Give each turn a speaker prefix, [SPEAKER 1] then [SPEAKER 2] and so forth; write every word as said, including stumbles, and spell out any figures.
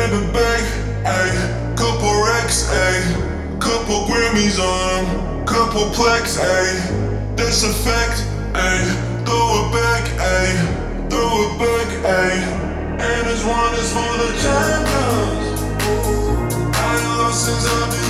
[SPEAKER 1] baby back, ayy. Couple racks, ayy. Couple Grammys on 'em, couple plaques, ayy. That's a fact, ayy. Throw it back, ayy. Throw it back, ayy. And this one is for the champions. I ain't lost since I've been